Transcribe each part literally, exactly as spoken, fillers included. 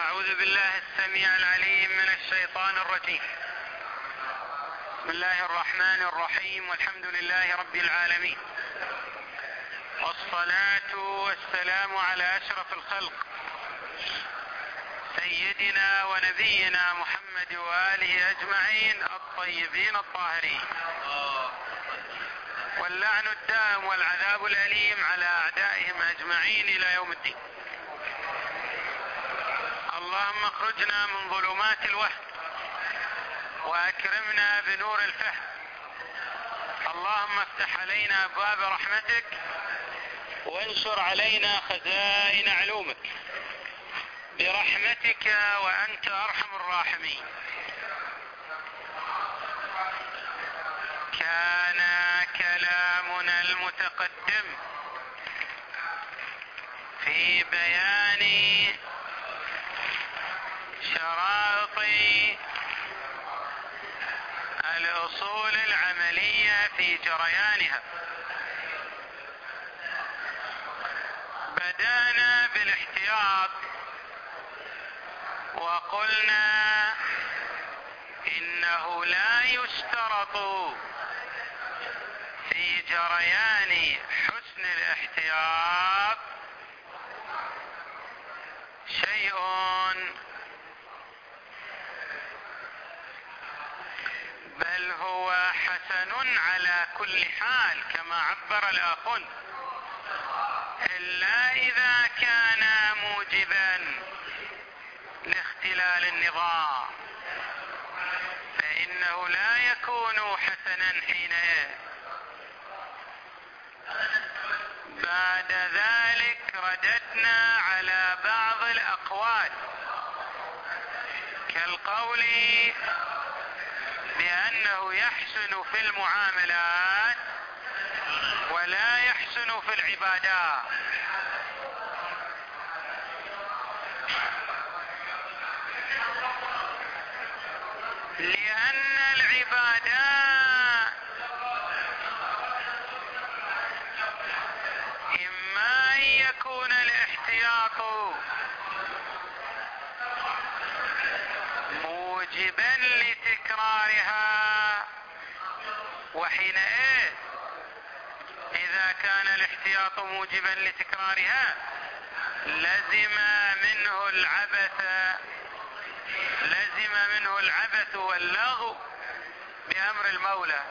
أعوذ بالله السميع العليم من الشيطان الرجيم. بسم الله الرحمن الرحيم، والحمد لله رب العالمين، والصلاة والسلام على أشرف الخلق سيدنا ونبينا محمد وآله أجمعين الطيبين الطاهرين، واللعن الدائم والعذاب الأليم على أعدائهم أجمعين إلى يوم الدين. اللهم اخرجنا من ظلمات الوهم وأكرمنا بنور الفهم. اللهم افتح علينا أبواب رحمتك وانشر علينا خزائن علومك برحمتك وأنت أرحم الراحمين. كان كلامنا المتقدم في بيان شرائط الأصول العملية في جريانها. بدأنا بالاحتياط وقلنا إنه لا يشترط في جريان حسن الاحتياط شيء بل هو حسن على كل حال كما عبر الآخون، إلا إذا كان موجبا لاختلال النظام فإنه لا يكون حسنا حينئذ. بعد ذلك رددنا على بعض الأقوال كالقول بأنه يحسن في المعاملات ولا يحسن في العبادات، لأن العبادات إما أن يكون الاحتياط موجبا لتكرارها، وحينئذ إذا كان الاحتياط موجبا لتكرارها لزم منه العبث لزم منه العبث واللغو بأمر المولى،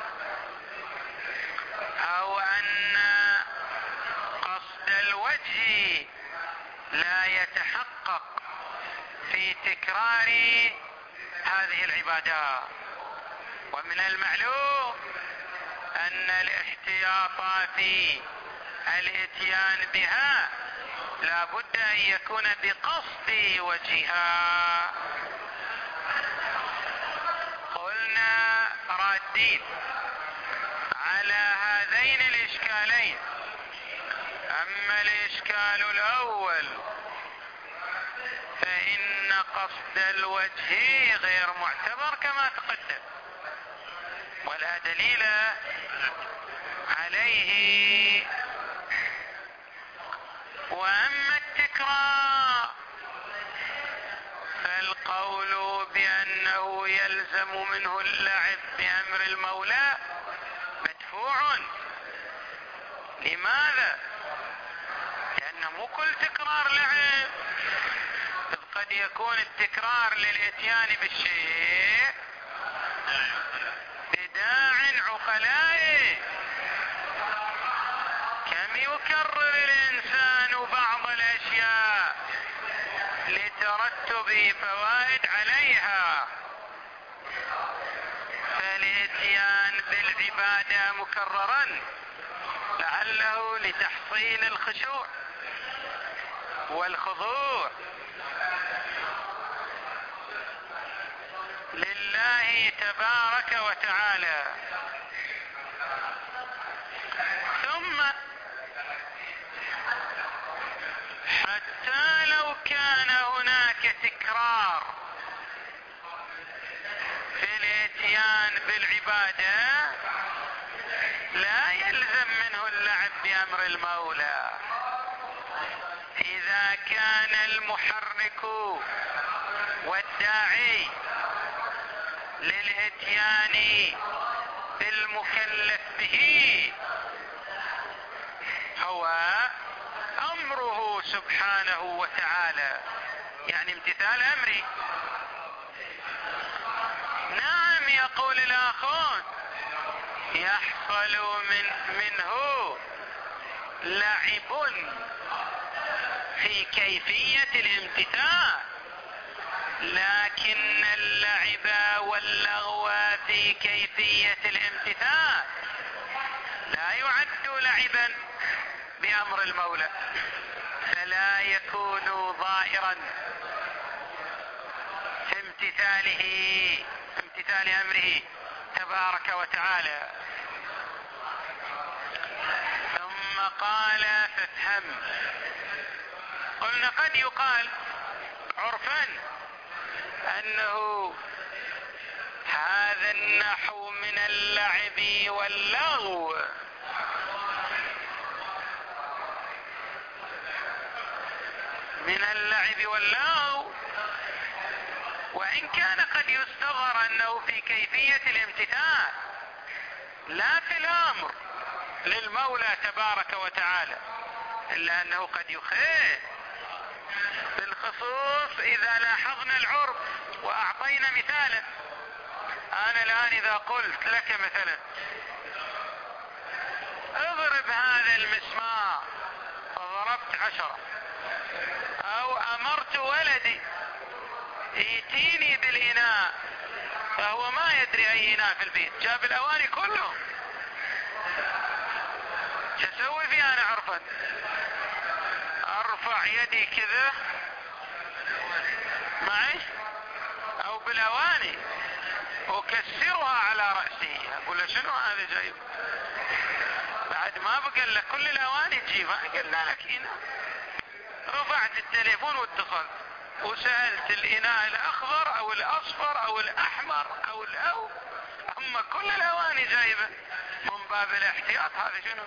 أو أن قصد الوجه لا يتحقق في تكرار هذه العبادات. ومن المعلوم أن الاحتياط في الاتيان بها لا بد أن يكون بقصد وجهها. قلنا رادين على هذين الإشكالين. أما الإشكال الأول فإن قصد الوجه غير معتبر كما تقدم ولا دليل عليه. وأما التكرار فالقول بأنه يلزم منه اللعب بأمر المولى مدفوع. لماذا؟ لأن مو كل تكرار لعب، إذ قد يكون التكرار للإتيان بالشيء بداع عقلائي. كم يكرر الإنسان بعض الأشياء لترتب فوائد عليها، فالإتيان بالعبادة مكررا لعله لتحصيل الخشوع والخضوع لله تبارك وتعالى. ثم حتى لو كان هناك تكرار في الاتيان بالعبادة لا يلزم منه اللعب بأمر المولى. إذا كان المحرم التارك والداعي للاتيان بالمكلف به هو امره سبحانه وتعالى، يعني امتثال امري. نعم يقول الاخون يحصل من منه لعب في كيفية الامتثال، لكن اللعب واللغو في كيفية الامتثال لا يعد لعبا بأمر المولى، فلا يكون ضائرا في امتثاله امتثال أمره تبارك وتعالى. ثم قال فافهم. قلنا قد يقال عرفا أنه هذا النحو من اللعب واللغو، من اللعب واللغو، وإن كان قد يستظهر أنه في كيفية الامتثال لا في الأمر للمولى تبارك وتعالى، إلا أنه قد يخيل. بالخصوص إذا لاحظنا العرف وأعطينا مثالا. أنا الآن إذا قلت لك مثلا اضرب هذا المسمار، ضربت عشرة، أو أمرت ولدي يأتيني بالإناء، فهو ما يدري أي إناء في البيت، جاب الأواني كلهم، شو أسوي فيه أنا عرفا؟ أرفع يدي كذا معي أو بالأواني وكسرها على رأسي، أقول له شنو هذا جايب؟ بعد ما بقى لك كل الأواني تجيبها، قلنا لك إناء. رفعت التليفون واتصلت وسألت الإناء الأخضر أو الأصفر أو الأحمر أو الأو، أما كل الأواني جايبة من باب الاحتياط. هذا شنو؟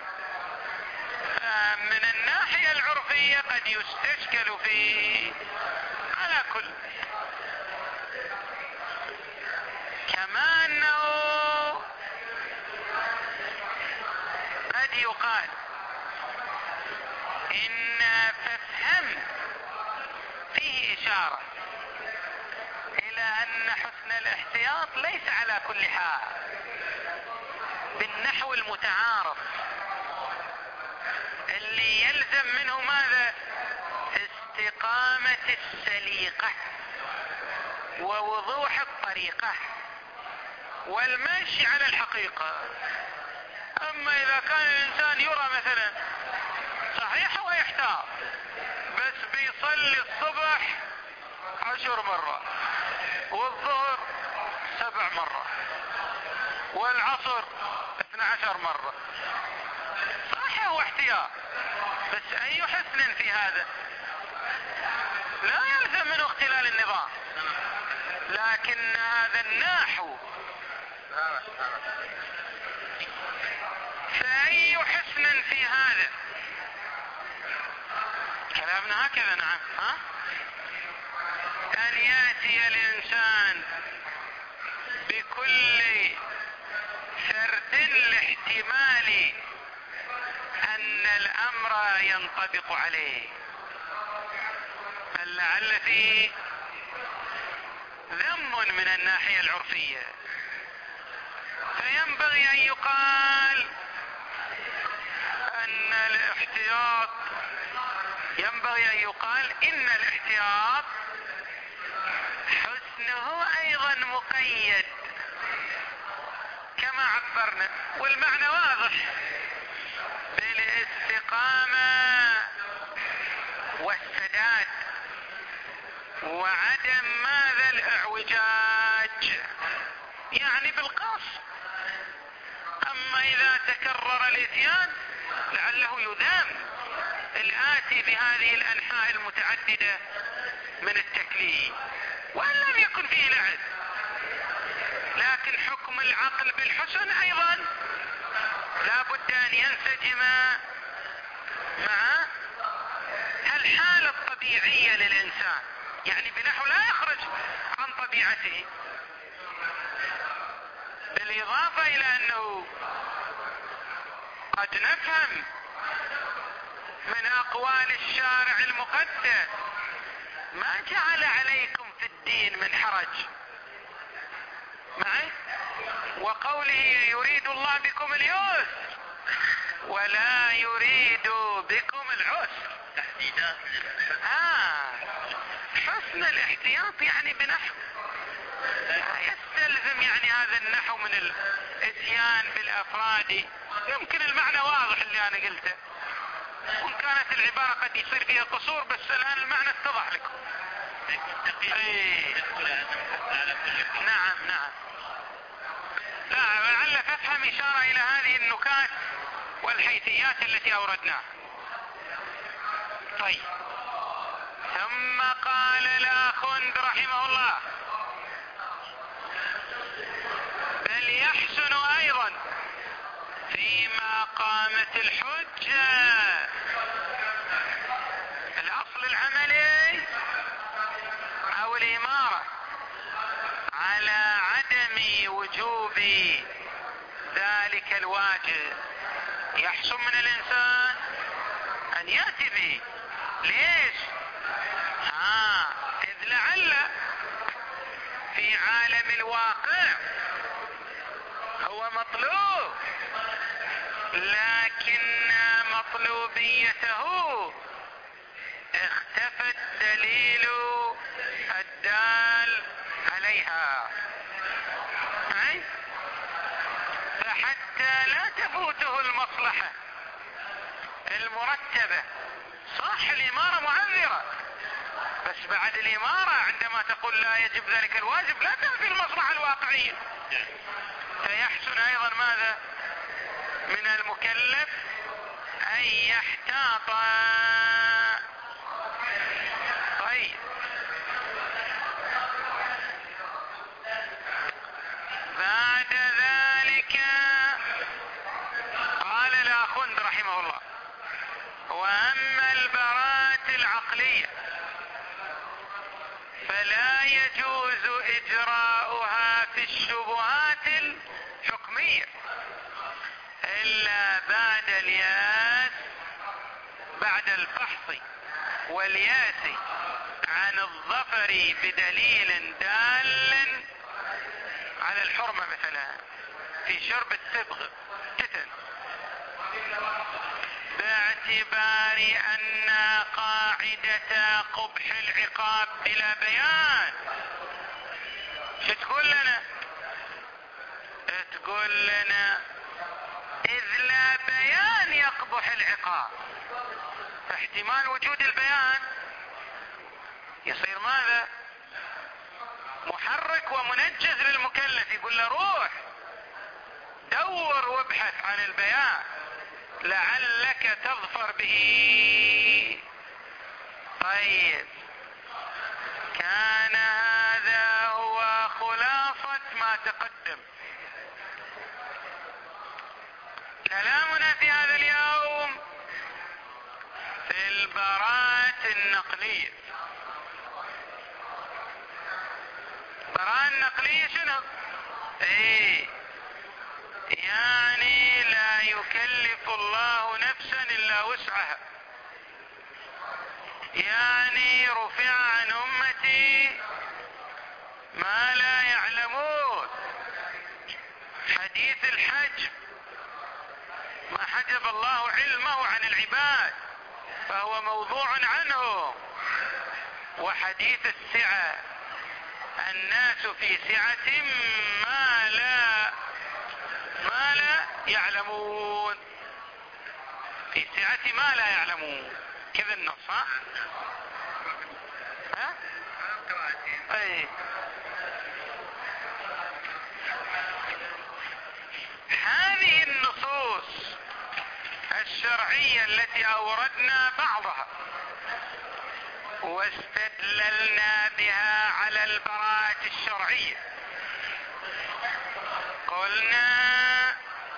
من الناحية العرفية قد يستشكل فيه على كل، كما أنه قد يقال إن فافهم فيه إشارة إلى أن حسن الاحتياط ليس على كل حال بالنحو المتعارف اللي يلزم منه ماذا؟ استقامة السليقة ووضوح الطريقة والمشي على الحقيقة. أما إذا كان الإنسان يرى مثلا صحيح ويحتار، بس بيصلي الصبح عشر مرات والظهر سبع مرات والعصر اثنى عشر مرة، صحيح واحتيار، بس أي حسن في هذا؟ لا يلزم منه اختلال النظام، لكن هذا النحو فأي حسن في هذا؟ كلامنا هكذا. نعم، ها؟ أن يأتي الإنسان بكل سرد لاحتمال أن الأمر ينطبق عليه، بل لعل فيه ذم من الناحية العرفية، فينبغي أن يقال أن الاحتياط ينبغي أن يقال إن الاحتياط حسنه أيضا مقيد كما عبرنا، والمعنى واضح، بالاستقامة والسداد وعدم ماذا؟ الإعوجاج، يعني بالقصد. أما إذا تكرر الإتيان لعله يذام الآتي بهذه الأنحاء المتعددة من التكليف، وإن لم يكن فيه لعب، لكن حكم العقل بالحسن أيضا لا بد أن ينسجم مع الحالة الطبيعية للإنسان. يعني بنحو لا يخرج عن طبيعته، بالإضافة إلى أنه قد نفهم من أقوال الشارع المقدس ما جعل عليكم في الدين من حرج، معي؟ وقوله يريد الله بكم اليسر ولا يريد بكم العسر، تحديدات آه حسن الاحتياط يعني بنحو لا يستلزم يعني هذا النحو من الاتيان بالافراد. يمكن المعنى واضح اللي انا قلته، وان كانت العبارة قد يصير فيها قصور، بس الان المعنى اتضح لكم. ايه. نعم نعم. لا لعل تفهم اشارة الى هذه النكات والحيثيات التي اوردناها. طيب، ثم قال الآخوند رحمه الله: بل يحسن ايضا فيما قامت الحجة. الاصل العملي او الامارة على عدم وجوب ذلك الواجب، يحسن من الانسان ان يأتي به. ليش؟ آه إذ لعل في عالم الواقع هو مطلوب، لكن مطلوبيته اختفى الدليل الدال عليها، أي؟ فحتى لا تفوته المصلحة المرتبة. صح الإمارة معذرة، بس بعد الإمارة عندما تقول لا يجب ذلك الواجب لا تنفي المصلحة الواقعية. فيحسن أيضا ماذا من المكلف أن يحتاط. طيب، بعد ذلك قال الآخوند رحمه الله: وأما البراءة العقلية فلا يجوز إجراؤها في الشبهات الحكمية إلا بعد الياس بعد الفحص والياس عن الظفر بدليل دال على الحرمة، مثلا في شرب التبغ جدا، باعتبار أن قاعدة قبح العقاب بلا بيان. شو تقول لنا؟ تقول لنا إذ لا بيان يقبح العقاب، فاحتمال وجود البيان يصير ماذا؟ محرك ومنجز للمكلف، يقول له روح دور وابحث عن البيان لعلك تظفر به. طيب، كان هذا هو خلاصة ما تقدم. كلامنا في هذا اليوم في البراءة النقلية. البراءة النقلية شنو؟ ايه، يعني لا يكلف الله نفسا الا وسعها، يعني رفع عن امتي ما لا يعلمون. حديث الحجب ما حجب الله علمه عن العباد فهو موضوع عنه. وحديث السعة الناس في سعة ما لا ما لا يعلمون، في سعة ما لا يعلمون، كذا النص. ها ها اي، هذه النصوص الشرعية التي اوردنا بعضها واستدللنا بها على البراءة الشرعية، قلنا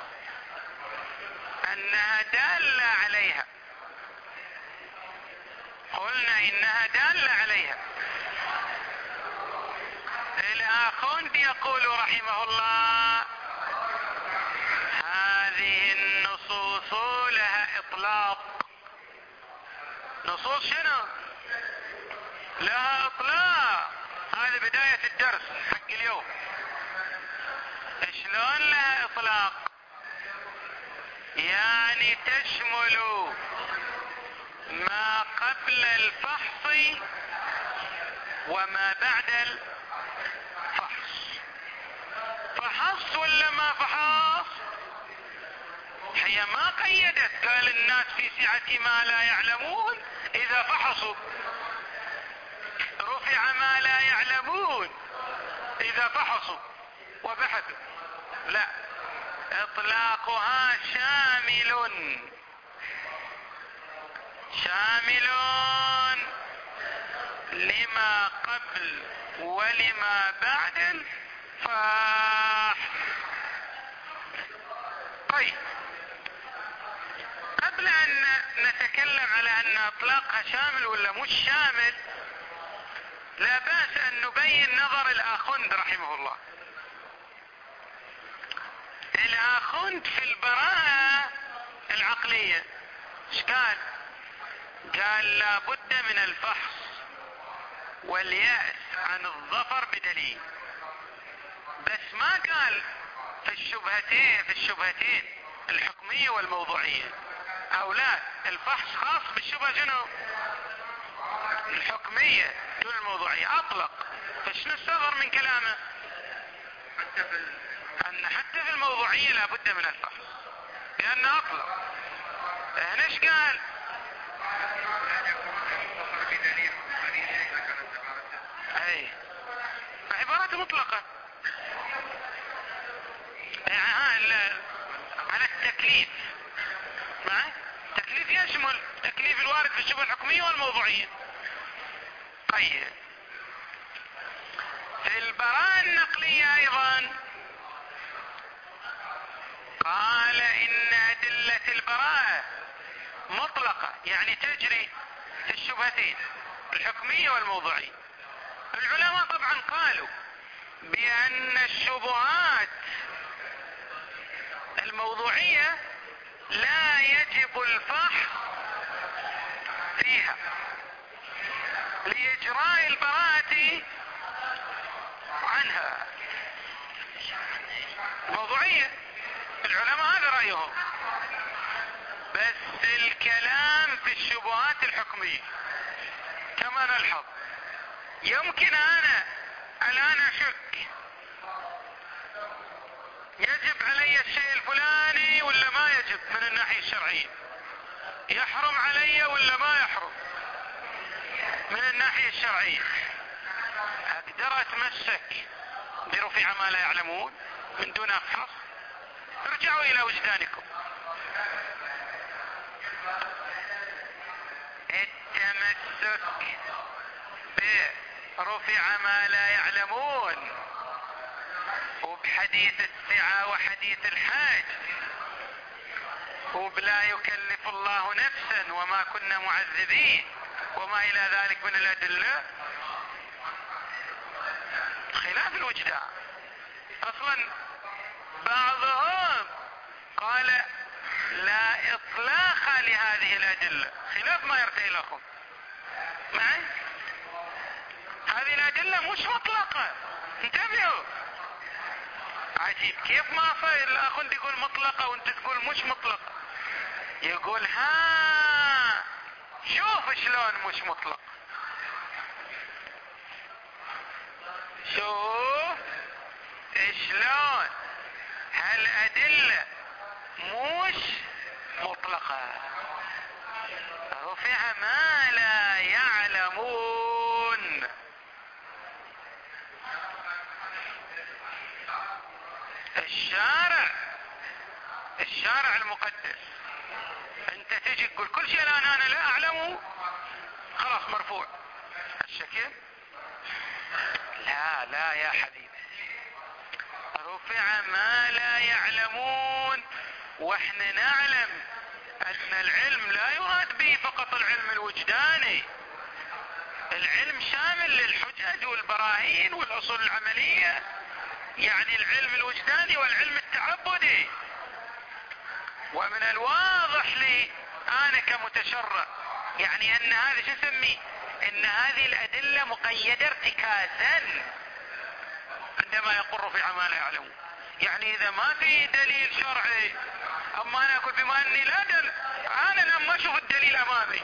انها دالة عليها، قلنا انها دالة عليها الآخوند يقول رحمه الله هذه النصوص لها إطلاق. نصوص شنو؟ لها إطلاق. هذه بداية الدرس حق اليوم. شلون لها إطلاق؟ يعني تشمل ما قبل الفحص وما بعد الفحص. فحص ولا ما فحص؟ هي ما قيدت، قال الناس في سعة ما لا يعلمون إذا فحصوا، رفع ما لا يعلمون إذا فحصوا وبحثوا. لا، إطلاقها شامل شامل لما قبل ولما بعد الفحص. طيب، قبل أن نتكلم على أن إطلاقها شامل ولا مش شامل، لا بأس أن نبين نظر الآخوند رحمه الله. الآخوند في البراءة العقلية ايش قال؟ قال لا بد من الفحص واليأس عن الظفر بدليل، بس ما قال في الشبهتين في الشبهتين الحكمية والموضوعية، او لا، الفحص خاص بالشبهة شنو؟ الحكمية دون الموضوعية. اطلق. فشنو استظهر من كلامه؟ ان حتى في الموضوعية لا بد من الفحص، لانه اطلق. هنا ايش قال؟ اي عبارات مطلقة يعني على التكليف. معي؟ التكليف يشمل تكليف الوارد في الشبهة الحكمية والموضوعية. طيب، في البراءة النقلية ايضا قال ان ادلة البراءة مطلقة، يعني تجري في الشبهتين الحكمية والموضوعية. العلماء طبعا قالوا بان الشبهات الموضوعية لا يجب الفحص فيها لإجراء البراءة عنها. موضوعية العلماء هذا رأيهم، بس الكلام في الشبهات الحكمية كما نلحظ. يمكن أنا الآن أشك يجب علي الشيء الفلاني ولا ما يجب من الناحية الشرعية، يحرم علي ولا ما يحرم من الناحية الشرعية. أقدر أتمسك برفع ما لا يعلمون من دون أفحص؟ ارجعوا إلى وجدانكم. التمسك برفع ما لا يعلمون وبحديث السعة وحديث الحاج وبلا يكلف الله نفسا وما كنا معذبين وما إلى ذلك من الأدلة خلاف الوجدان. أصلا بعضهم قال لا إطلاق لهذه الأدلة خلاف ما يرتئي لكم. معي؟ هذه الأدلة مش مطلقة، انتبهوا. عجيب كيف ما صاير الأخوند يقول مطلقة وانت تقول مش مطلقة. يقول ها شوف شلون مش مطلق، شوف شلون هالأدلة مش مطلقة، رفع ما لا يعلمون. الشارع الشارع المقدس انت تجي تقول كل شيء الان انا لا اعلمه خلاص مرفوع الشكل. لا لا يا حبيبي، رفع ما لا يعلمون، واحنا نعلم ان العلم لا يراد به فقط العلم الوجداني، العلم شامل للحجج والبراهين البراهين والأصول العملية، يعني العلم الوجداني والعلم التعبدي. ومن الواضح لي أنا كمتشرع يعني أن هذا شو اسمي، أن هذه الأدلة مقيدة ارتكازا عندما يقر في عما لا يعلمون. يعني إذا ما في دليل شرعي، أما أنا أقول بما أني لا دل أنا لما أشوف الدليل أمامي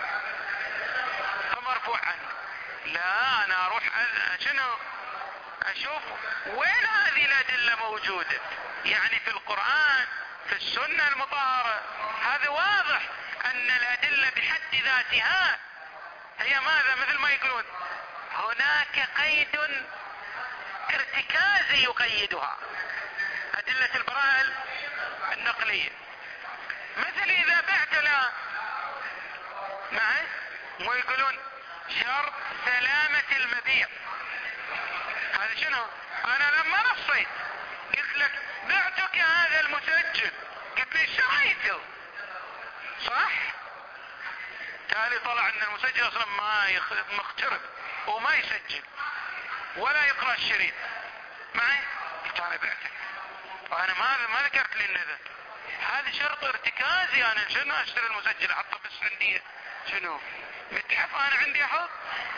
فمرفوع عنه، لا أنا أروح شنو أشوف وين هذه الأدلة موجودة، يعني في القرآن في السنة المطهرة. هذا واضح أن الأدلة بحد ذاتها هي ماذا؟ مثل ما يقولون هناك قيد ارتكازي يقيدها، أدلة البراءة النقلية. مثل إذا بعت لا معي ويقولون شرط سلامة المبيع، هذا شنو؟ أنا لما نصيت قلت لك بعتك هذا المسجل، قلت لي شريته صح؟ تالي طلع ان المسجل اصلا ما مخترب وما يسجل ولا يقرأ الشريط معي، قلت انا بعتك وانا ما ما ذكرت لي النذر. هذا شرط ارتكازي، انا شنو اشتري المسجل احطه بس عندي شنو متحف انا عندي احط،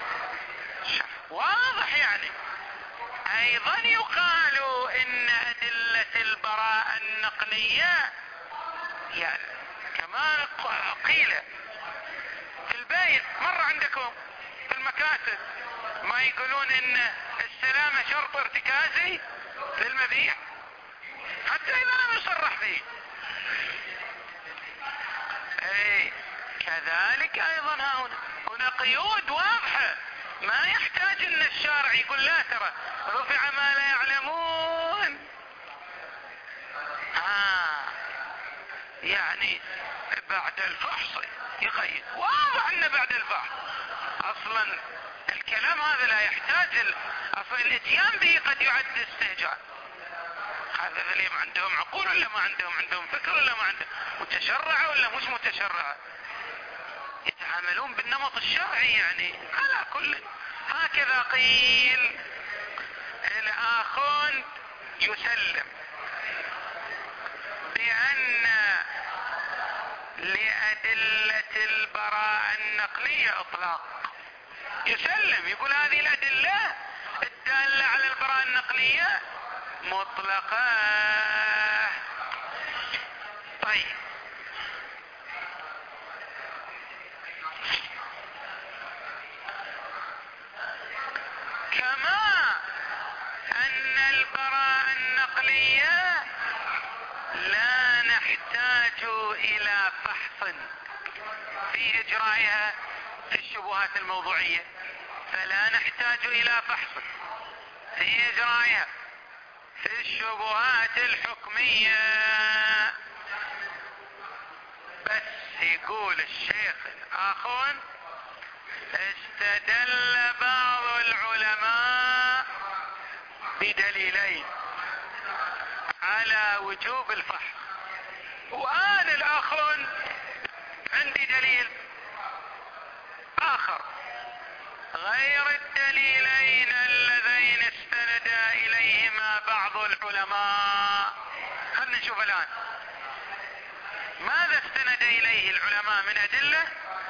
واضح. يعني ايضا يقال ان ادلة البراءة النقلية يعني كما قيل في البيت مرة عندكم في المكاتب ما يقولون ان السلامة شرط ارتكازي للمبيع حتى اذا لم يصرح فيه. اي كذلك ايضا هنا هنا قيود واضحة، ما يحتاج ان الشارع يقول لا ترى رفع ما لا يعلمون. آه يعني بعد الفحص يقيد، واضح ان بعد الفحص اصلا الكلام هذا لا يحتاج، اصلا الاتيان به قد يعد استهجان. هذا اللي ما عندهم عقول ولا ما عندهم عندهم فكر ولا ما عندهم متشرعة ولا مش متشرعة، يتعاملون بالنمط الشرعي. يعني على كل هكذا قيل. الآخون يسلم بأن لأدلة البراءة النقلية إطلاق، يسلم يقول هذه الأدلة الدالة على البراءة النقلية مطلقة. طيب كما أن البراءة النقلية لا نحتاج إلى فحص في إجرائها في الشبهات الموضوعية، فلا نحتاج إلى فحص في إجرائها في الشبهات الحكمية. بس يقول الشيخ الآخون استدل بعض العلماء بدليلين على وجوب الفحص، وأنا الآخرون عندي دليل آخر غير الدليلين اللذين استند إليهما بعض العلماء. خلنا نشوف الآن ماذا استند إليه العلماء من أدلة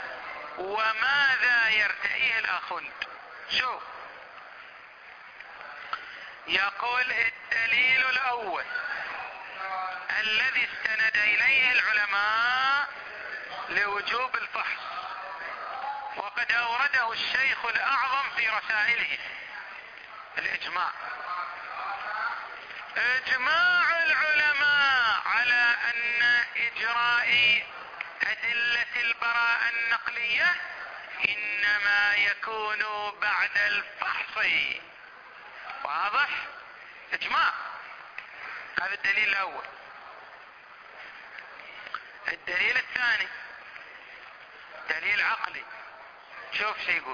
وماذا يرتئيه الآخون. شوف يقول الدليل الأول الذي استند إليه العلماء لوجوب الفحص، وقد أورده الشيخ الأعظم في رسائله، الإجماع. إجماع العلماء على أن إجراء أدلة البراءة النقلية إنما يكون بعد الفحص. واضح؟ إجماع. هذا الدليل الأول. الدليل الثاني دليل عقلي. شوف شو يقول،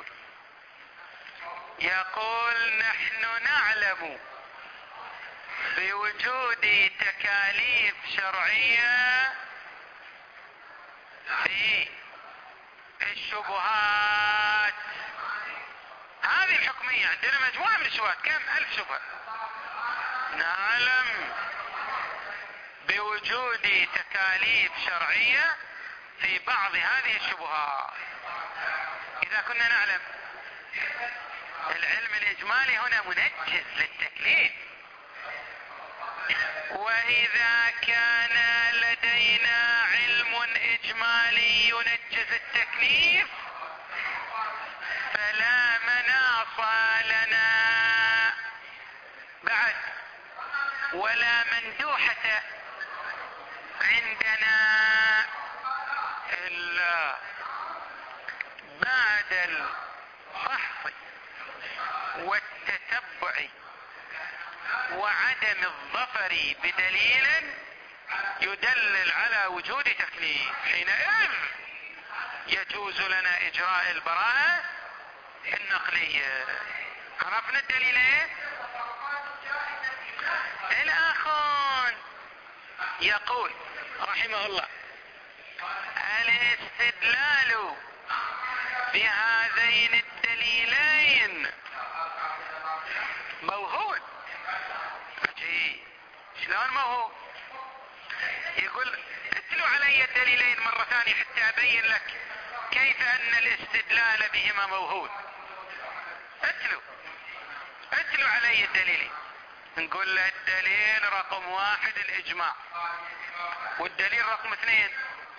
يقول نحن نعلم بوجود تكاليف شرعية في الشبهات. هذه الحكمية عندنا مجموعة من الشبهات، كم ألف شبهة. نعلم بوجود تكاليف شرعية في بعض هذه الشبهات. إذا كنا نعلم العلم الإجمالي هنا منجز للتكليف، وإذا كان لدينا علم إجمالي ينجز التكليف فلا مناص لنا بعد ولا مندوحة عندنا إلا بعد الفحص والتتبع وعدم الظفر بدليل يدلل على وجود تكليف، حينئذ يجوز لنا إجراء البراءة النقلية. عرفنا الدليلين. الآخر يقول رحمه الله: الاستدلال بهذين الدليلين موهوب. عجيب، شلون موهوب؟ يقول اتلو علي الدليلين مرة ثانية حتى أبين لك كيف أن الاستدلال بهما موهوب. اتلو اتلو علي الدليلين. نقول له الدليل رقم واحد الإجماع، والدليل رقم اثنين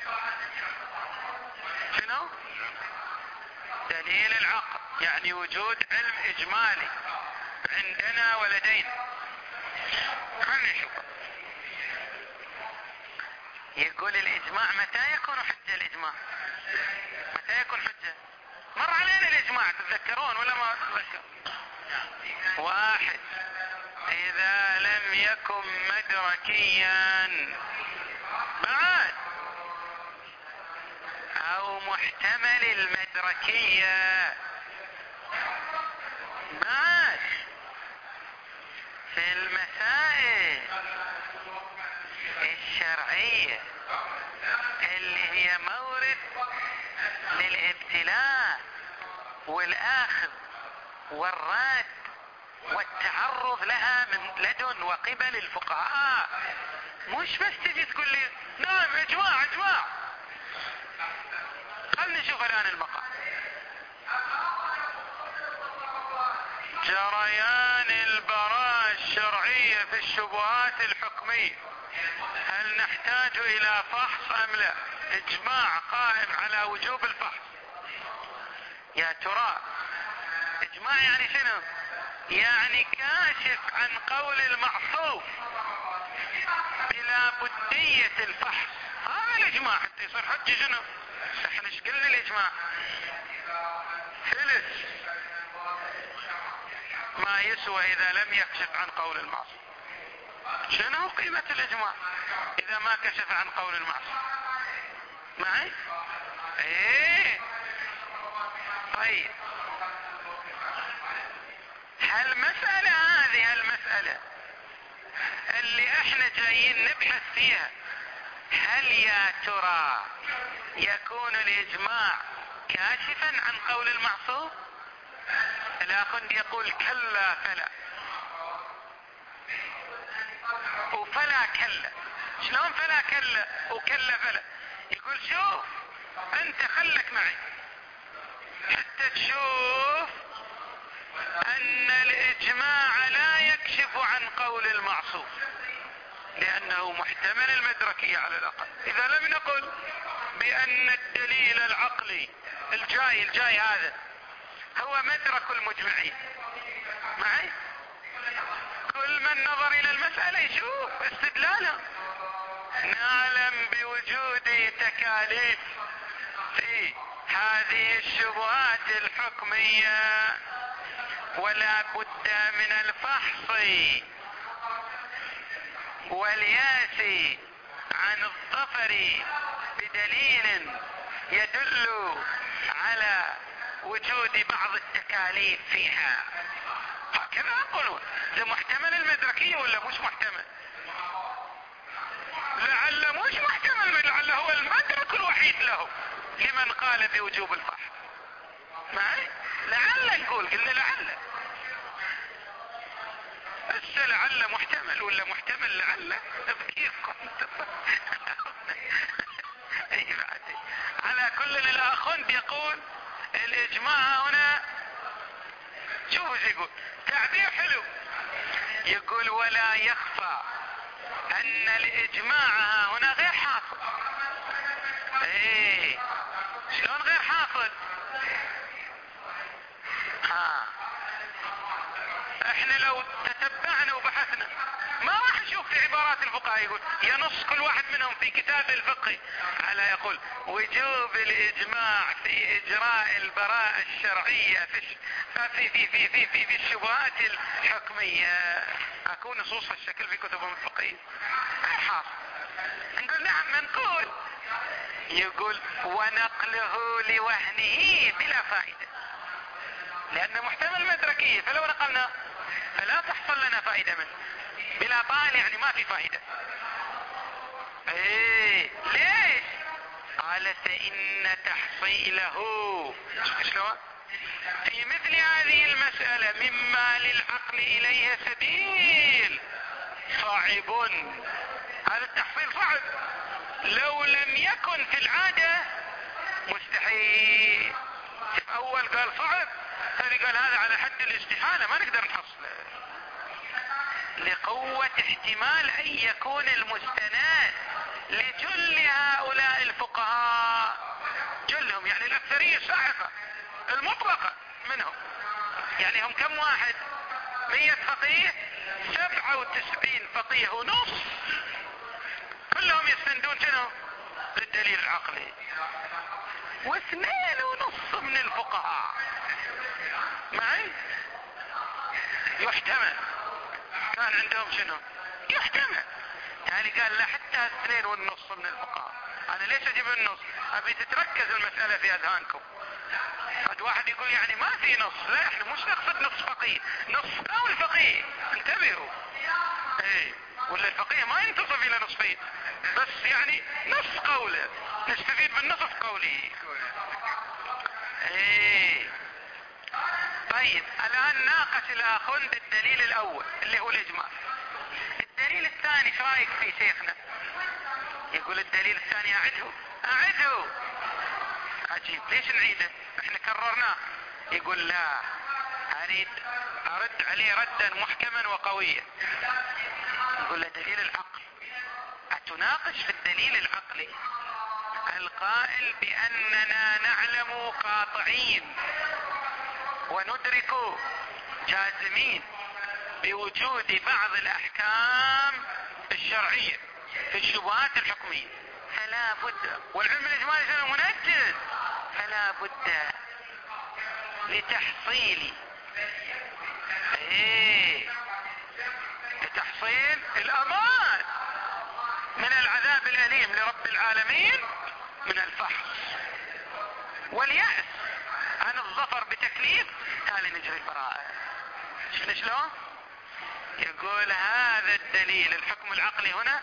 شنو؟ دليل العقل، يعني وجود علم إجمالي عندنا ولدينا. خلنا نشوف. يقول الإجماع متى يكون حجة؟ الإجماع متى يكون حجة؟ مر علينا الإجماع، تتذكرون ولا ما تتذكر؟ واحد، إذا لم يكن مدركيا بعد أو محتمل المدركية بعد في المسائل الشرعية اللي هي مورد للابتلاء والآخذ والرد والتعرض لها من لدن وقبل الفقهاء. مش بس تجي تقول لي نعم اجماع اجماع. خلنا نشوف الآن المقام. جريان البراءة الشرعية في الشبهات الحكمية، هل نحتاج إلى فحص أم لا؟ إجماع قائم على وجوب الفحص. يا ترى إجماع يعني شنو؟ يعني كاشف عن قول المعصوم بلا بدية الفحص. هذا الإجماع حتى يصير حجة. شنو؟ احنا ايش قلنا الإجماع؟ ثلث ما يسوى إذا لم يكشف عن قول المعصوم. شنو قيمة الإجماع إذا ما كشف عن قول المعصوم؟ معي؟ ايه طيب، هالمسألة هذه المسألة اللي احنا جايين نبحث فيها، هل يا ترى يكون الإجماع كاشفا عن قول المعصوم؟ الآخر يقول كلا فلا وفلا كلا. شلون فلا كلا وكلا فلا؟ يقول شوف انت خلك معي حتى تشوف ان الاجماع لا يكشف عن قول المعصوم لانه محتمل المدركية على الاقل. اذا لم نقل بان الدليل العقلي الجاي الجاي هذا هو مدرك المجمعين معي، كل من نظر الى المسألة يشوف استدلاله. نعلم بوجود تكاليف في هذه الشبهات الحكمية ولا بد من الفحص والياس عن الظفر بدليل يدل على وجود بعض التكاليف فيها. هكذا يقولون. ده محتمل المدركية ولا مش محتمل؟ لعل مش محتمل، لعل هو المدرك الوحيد له لمن قال بوجوب الفحص. معي؟ لعل نقول، قلنا لعل، بس لعل محتمل ولا محتمل لعل بكيفكم. على كل الاخوند يقول الاجماع هنا، شوفوا شو يقول، تعبير حلو، يقول ولا يخفى ان الاجماع هنا غير حاصل. ايه شلون غير حاصل؟ ها احنا لو تتبعنا وبحثنا ما راح نشوف في عبارات الفقهاء يقول ينص كل واحد منهم في كتاب الفقه على يقول وجوب الاجماع في اجراء البراءة الشرعية في في في في في, في, في الشبهات الحكمية. اكو نصوص هالشكل في كتبهم الفقهية غير حاصل. نقول نعم منقول، يقول ونقله لوهنه بلا فائدة، لأنه محتمل مدركية، فلو نقلنا فلا تحصل لنا فائدة منه، بلا طال يعني ما في فائدة. ايه ليش؟ قال فإن تحصيله شلون في مثل هذه المسألة مما للعقل إليه سبيل صعب. هذا التحصيل صعب، لو لم يكن في العادة مستحيل. اول قال صعب، ثاني قال هذا على حد الاستحالة ما نقدر نحصله، لقوة احتمال ان يكون المستند لجل هؤلاء الفقهاء، جلهم يعني الاكثرية الساحقة المطلقة منهم، يعني هم كم واحد؟ مية فقيه، سبعة وتسعين فقيه ونص كلهم يستندون شنو؟ للدليل العقلي، واثنين ونص من الفقهاء معي يحتمل كان عندهم شنو؟ يحتمل، يعني قال لا حتى اثنين والنص من الفقهاء. انا ليش اجيب النص؟ ابي تتركز المسألة في اذهانكم. قد واحد يقول يعني ما في نص، لا احنا مش نقصد نص فقيه، نص قول فقيه، انتبهوا. ايه ولا الفقيه ما ينتصف الى نصفين، بس يعني نص قوله نستفيد بالنصف قوله. ايه طيب الان ناقش الاخوند الدليل الاول اللي هو الاجماع. الدليل الثاني ايش رايك في شيخنا؟ يقول الدليل الثاني اعده اعده. عجيب، ليش نعيده؟ احنا كررناه. يقول لا، اريد ارد عليه ردا محكما وقويا. يقول له دليل العقل، اتناقش في الدليل العقلي القائل باننا نعلم قاطعين وندرك جازمين بوجود بعض الاحكام الشرعية في الشبهات الحكمية، فلا بد، والعلم الاجمالي شنو؟ منجز، فلا بد لتحصيل ايه لتحصيل الامان من العذاب الاليم لرب العالمين من الفحص واليأس عن الظفر بتكليف تالي نجري البراءة. شفنا شلون؟ يقول هذا الدليل الحكم العقلي هنا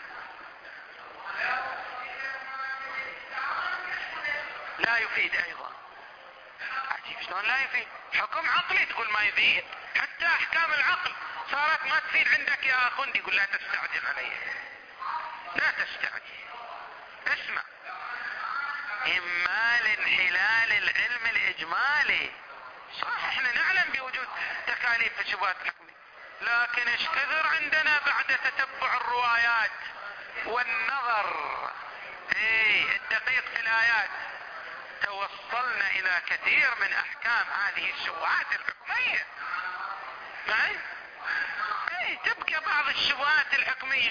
لا يفيد ايضا. عجيب شلون لا يفيد؟ حكم عقلي تقول ما يفيد، حتى احكام العقل صارت ما تفيد عندك يا اخوندي. يقول لا تستعجل علي، لا تستعجل، اسمع، اما لانحلال العلم الاجمالي. صح احنا نعلم بوجود تكاليف في الشبهات الحكمية، لكن ايش كثر عندنا بعد تتبع الروايات والنظر ايه الدقيق في الايات توصلنا الى كثير من احكام هذه الشبهات الحكمية. معي؟ ايه تبقى بعض الشبهات الحكمية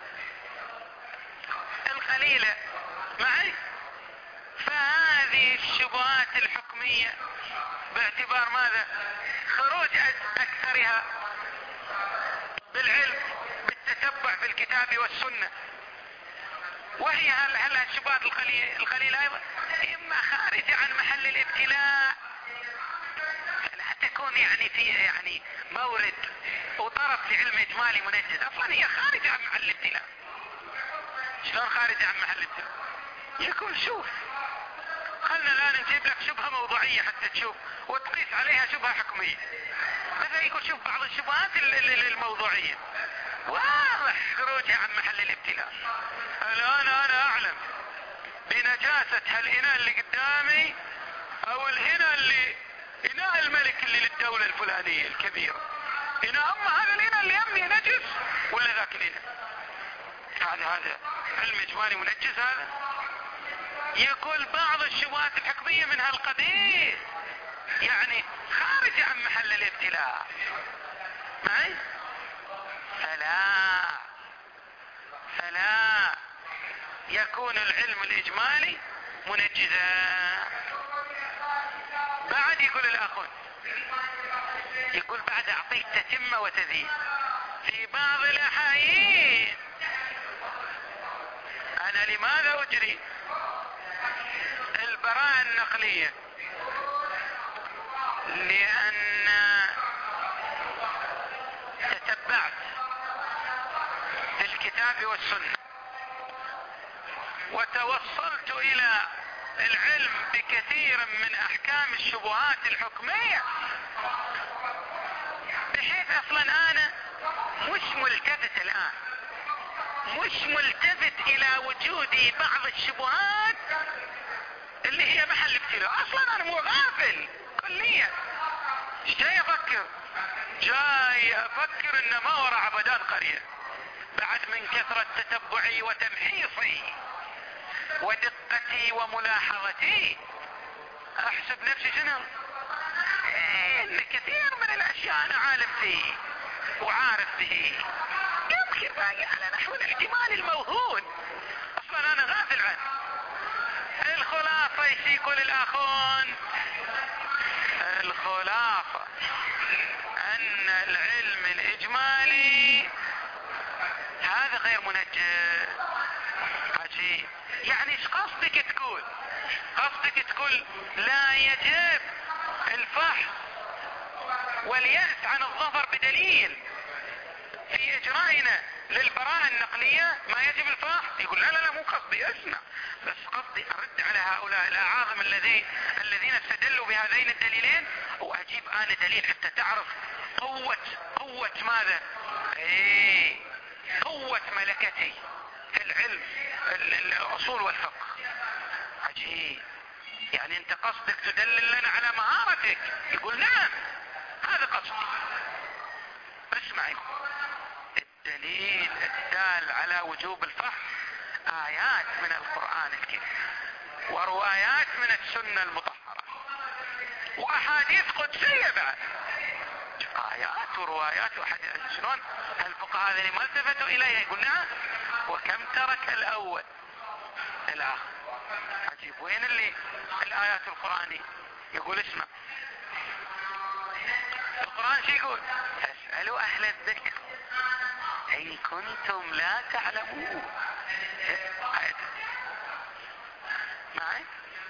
القليلة معي، فهذه الشبهات الحكمية باعتبار ماذا؟ خروج اكثرها بالعلم بالتتبع في الكتاب والسنة، وهي هل هل الشبهات القليلة ايضا اما خارجة عن محل الابتلاء، لا تكون يعني في يعني مورد وطرف لعلم اجمالي منجز، اصلا هي خارجة عن محل الابتلاء. شلون خارجة عن محل الابتلاء؟ يقول شوف خلنا الآن نجيب لك شبهة موضوعية حتى تشوف وتقيس عليها شبهة حكمية. مثلا يقول شوف بعض الشبهات الموضوعية واضح خروجها عن محل الابتلاء. الآن أنا أعلم بنجاسة هالإناء اللي قدامي أو الإناء اللي إناء الملك اللي للدولة الفلانية الكبيرة، إناء أما هذا الإناء اللي أمي نجس ولا ذاك الإناء؟ هذا هذا علم إجمالي منجس هذا؟ يقول بعض الشبهات الحكمية من هالقبيل يعني خارج عن محل الابتلاء معي. فلا فلا يكون العلم الإجمالي منجزا. بعد يقول الأخون، يقول بعد أعطيك تتمة وتزيد في بعض الأحايين. أنا لماذا أجري البراءة النقلية؟ لأن تتبعت في الكتاب والسنة وتوصلت إلى العلم بكثير من أحكام الشبهات الحكمية، بحيث أصلا أنا مش ملتفت الآن مش ملتفت إلى وجودي بعض الشبهات اللي هي محل ابتلاء. أصلا أنا مو غافل كليا. ايش جاي أفكر؟ جاي أفكر إن ما وراء عبدان قرية بعد من كثرة تتبعي وتمحيصي ودقتي وملاحظتي أحسب نفسي شنو؟ إن كثير من الأشياء أنا عالم فيه وعارف به، يمكن باقي على نحو الاحتمال الموهون، أصلا أنا غافل عنه. الخلاصة ايش يقول الأخون؟ الخلاصة أن العلم الإجمالي هذا غير منجز. عجيب. يعني ايش قصدك تقول؟ قصدك تقول لا يجب الفحص واليأس عن الظفر بدليل في إجرائنا للبراءة النقلية ما يجب الفحص؟ يقول لا لا لا مو قصدي، اسمع بس قصدي أرد على هؤلاء الأعاظم الذين الذين استدلوا بهذين الدليلين، وأجيب أنا دليل حتى تعرف قوة قوة ماذا؟ ايه قوة ملكتي في العلم الأصول والفقه. عجيب. يعني أنت قصدك تدلل لنا على مهارتك؟ يقول نعم هذا قصدي. اسمعي، الدليل الدال على وجوب الفحص آيات من القرآن الكريم وروايات من السنة المطهرة وأحاديث قدسية بعد. آيات وروايات وأحاديث. شلون الفقهاء هذين ما التفتوا إليها؟ يقول نعم. وكم ترك الأول الآخر. عجيب. وين اللي الآيات القرآنية؟ يقول اسمع، القرآن شو يقول؟ فاسألوا أهل الذكر إن كنتم لا تعلمون. آية معي؟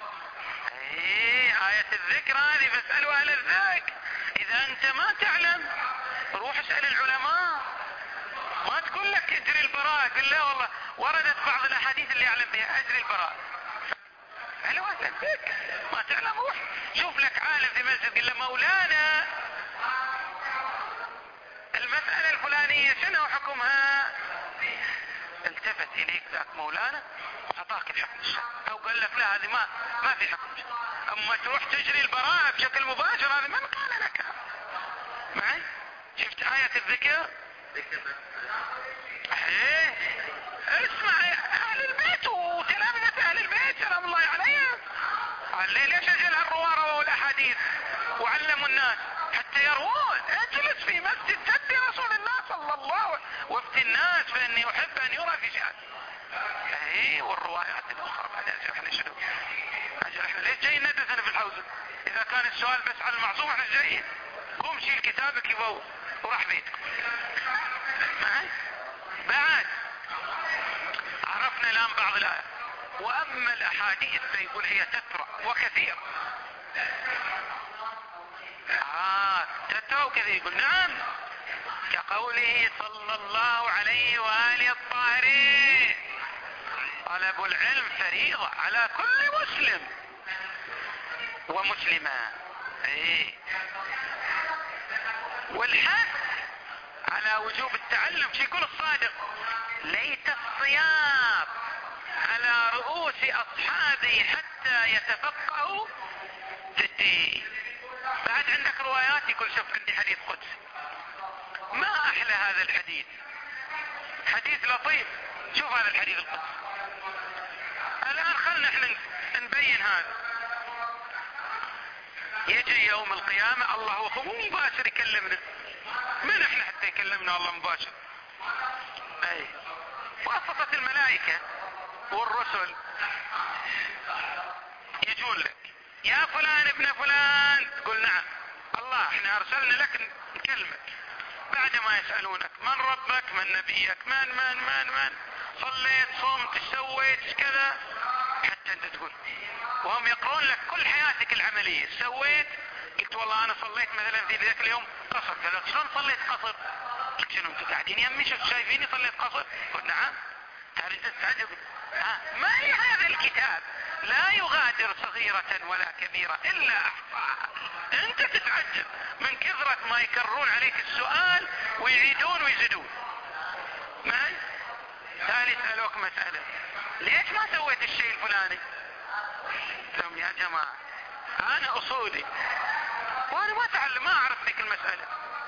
ايه آية الذكر هذه، فاسألوا أهل الذكر. إذا أنت ما تعلم روح اسأل العلماء. ما تقول لك اجري البراءة، قل لا والله وردت بعض الأحاديث اللي أعلم بها اجري البراءة. قالوا أهل الذكر ما تعلم روح شوف لك عالم في مسجد قل له مولانا المسألة الفلانية شنو حكمها؟ التفت إليك ذاك مولانا وأعطاك الحكم الشرعي، أو قال لك لا هذه ما ما في حكم شرعي. أما تروح تجري البراءة بشكل مباشر هذا من قال لك؟ معي؟ شفت آية الذكر؟ ايه اسمع أهل البيت وتلامذة أهل البيت سلام الله عليهم. قال لي ليش أجل هالرواه والأحاديث وعلموا الناس حتى يروون؟ اجلس في مسجد جد رسول الله صلى الله عليه وسلم وافتي الناس فإني أحب أن يرى في شهادة. ايه والروايات الأخرى بعد احنا شنو؟ احنا ليش جايين ندرس أنا في الحوزة؟ إذا كان السؤال بس على المعصوم احنا جايين. قوم شيل كتابك يبو وراح بيتكم. معي؟ بعد عرفنا الآن بعض الآيات. وأما الأحاديث فيقول هي تترى وكثير. آه تترى وكثير. يقول نعم كقوله صلى الله عليه وآله الطاهرين طلب العلم فريضة على كل مسلم ومسلما. ايه. والحث على وجوب التعلم شو يقول الصادق؟ ليت الصيام على رؤوس أصحابي حتى يتفقهوا في الدين. بعد عندك روايات يقول شوف عندي حديث قدسي، ما أحلى هذا الحديث، حديث لطيف. شوف هذا الحديث القدسي. الآن خلنا احنا نبين هذا. يجي يوم القيامة الله هو مباشر يكلمنا. من احنا حتى يكلمنا الله مباشر؟ اي واسطة الملائكة والرسل يجون لك، يا فلان ابن فلان، تقول نعم الله احنا ارسلنا لك نكلمك. بعد ما يسألونك من ربك من نبيك من من من من صليت صمت ايش سويت ايش كذا، حتى انت تقول، وهم يقرون لك كل حياتك العملية ايش سويت. قلت والله انا صليت مثلا في ذاك اليوم قصر كذا. شلون صليت قصر؟ قلت شنو انتم قاعدين يمي شفت شايفيني صليت قصر؟ قلت نعم. تعرف تستعجب. ها ما لي هذا الكتاب لا يغادر صغيرة ولا كبيرة الا احصاها. انت تتعجب من كثرة ما يكررون عليك السؤال ويعيدون ويزيدون. معي؟ ثاني يسألوك مسألة، ليش ما سويت الشيء الفلاني؟ لهم يا جماعة انا اصولي وانا ما اتعلم ما اعرف ذيك المسألة.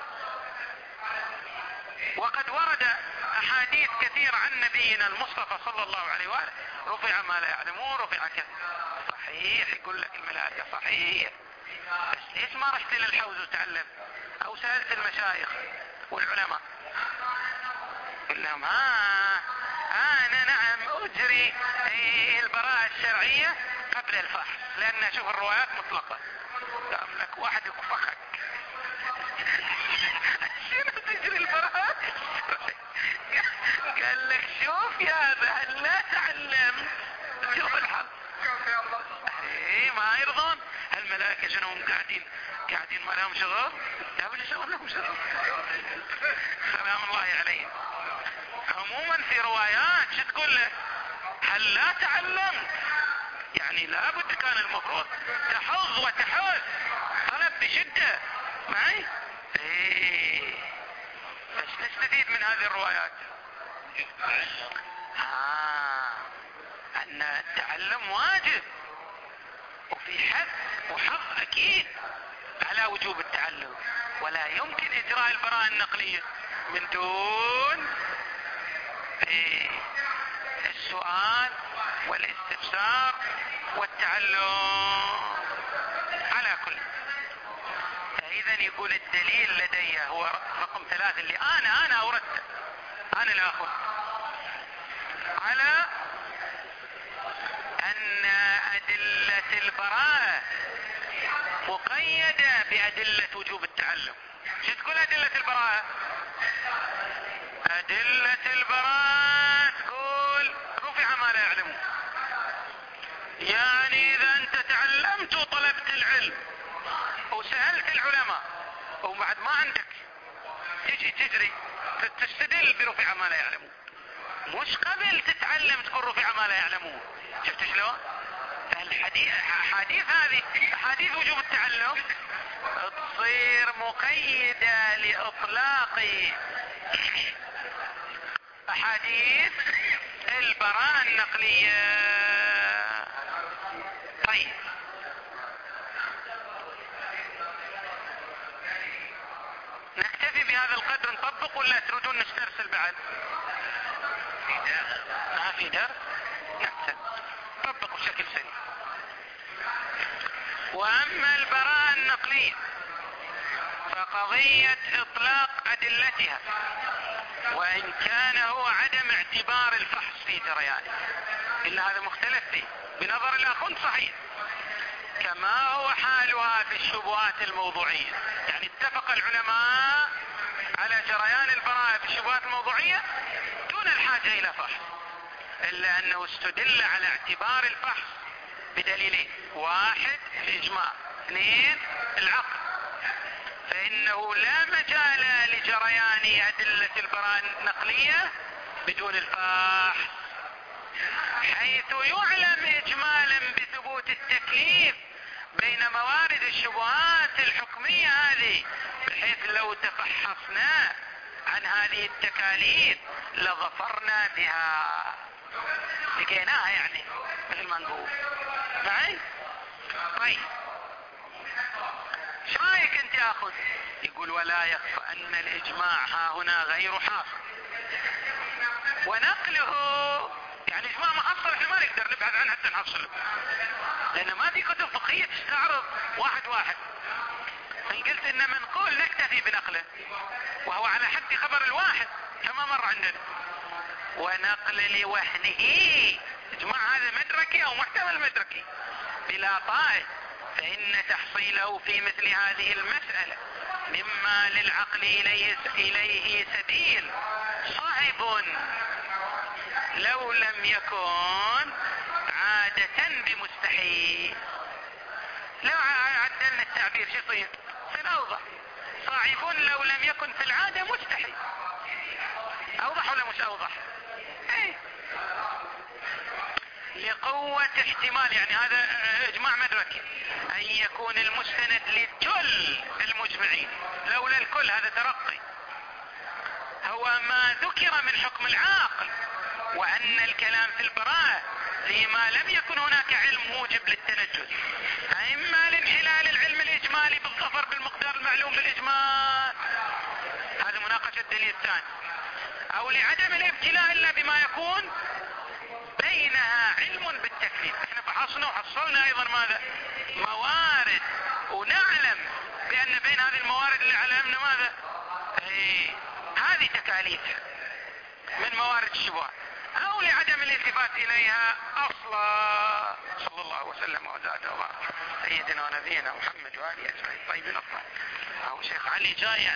وقد ورد احاديث كثيرة عن نبينا المصطفى صلى الله عليه وآله رفع ما لا يعلمون رفع كذا. صحيح يقول لك الملائكة صحيح، بس ليش ما رحت للحوز وتعلم او سألت المشايخ والعلماء؟ قل لهم ها انا نعم اجري البراءة الشرعية قبل الفحص، لان اشوف الروايات مطلقة. قام لك واحد يكفخك شنو تجري البراءة؟ قال لك شوف يا هل لا تعلم. شوف الحظ. ايه ما يرضون الملائكة شنو هم قاعدين قاعدين ما لهم شغل؟ لا ولا شغل لهم شغل. سلام الله عليهم. عموما في روايات شو تقول له؟ هل لا تعلمت؟ يعني لابد كان المفروض تحظ وتحوز، طلب بشدة. معي؟ ايه بس نستفيد من هذه الروايات. آه. ان التعلم واجب وفي حث وحظ اكيد على وجوب التعلم، ولا يمكن اجراء البراءة النقلية من دون ايه السؤال والاستفسار والتعلم على كل. فاذا يقول الدليل لدي هو رقم ثلاثة اللي انا انا اوردته انا الاخر على ان ادلة البراءة مقيدة بادلة وجوب التعلم. شو تقول ادلة البراءة؟ ادلة البراءة تقول رفع ما لا يعلمون، يعني اذا انت تعلمت وطلبت العلم وسألت العلماء وبعد ما عندك تجي تجري تستدل برفع ما لا يعلمون، مش قبل تتعلم تقول رفع ما لا يعلمون. شفت شلون؟ الحديث حديث هذه حديث وجوب التعلم تصير مقيدة لإطلاق أحاديث البراءة النقلية. طيب نكتفي بهذا القدر نطبق ولا تريدون نسترسل بعد؟ ما في درس نكتب طبقوا بشكل سريع. وأما البراءة النقلية فقضية إطلاق أدلتها وإن كان هو عدم اعتبار الفحص في جريانه، إلا هذا مختلف فيه بنظر الأخون صحيح، كما هو حالها في الشبهات الموضوعية. يعني اتفق العلماء على جريان البراءة في الشبهات الموضوعية دون الحاجة إلى فحص، إلا أنه استدل على اعتبار الفحص بدليلين: واحد الإجماع، اثنين العقل. فإنه لا مجال لجريان أدلة البراءة النقلية بدون الفحص، حيث يعلم إجمالا بثبوت التكليف بين موارد الشبهات الحكمية هذه، بحيث لو تفحصنا عن هذه التكاليف لظفرنا بها، لقيناها يعني مثل ما نقول. معي؟ طيب شو رايك انت اخذ؟ يقول ولا يخفى ان الاجماع ها هنا غير حاصل، ونقله يعني اجماع محصل احنا ما نقدر نبحث عنه حتى نحصله، لان ما في كتب فقهيه تستعرض واحد واحد. فان قلت ان منقول نكتفي بنقله وهو على حد خبر الواحد كما مر عندنا. ونقل لوهنه، اجماع هذا مدركي او محتمل مدركي بلا طائل، فإن تحصيله في مثل هذه المسألة مما للعقل إليه, إليه سبيل صعب لو لم يكن عادة بمستحيل. لو عدلنا التعبير شو يصير؟ يصير أوضح. صعب لو لم يكن في العادة مستحيل. أوضح ولا مش أوضح؟ ايه. لقوة احتمال، يعني هذا اجماع مدركي، ان يكون المستند لكل المجمعين، لولا الكل هذا ترقي، هو ما ذكر من حكم العاقل، وان الكلام في البراءة فيما لم يكن هناك علم موجب للتنجز، اما لانحلال العلم الاجمالي بالظفر بالمقدار المعلوم بالاجمال، هذا مناقشة الدليل الثاني، او لعدم الابتلاء الا بما يكون بينها علم بالتكليف. احنا فحصنا وحصلنا ايضا ماذا؟ موارد، ونعلم بان بين هذه الموارد اللي علمنا ماذا؟ ايه هذه تكاليف من موارد الشبهات، او لعدم الالتفات اليها اصلا. صلى الله وسلم وزاد وبارك سيدنا ونبينا محمد وآله اجمعين. طيب نطلع، او شيخ علي جاي.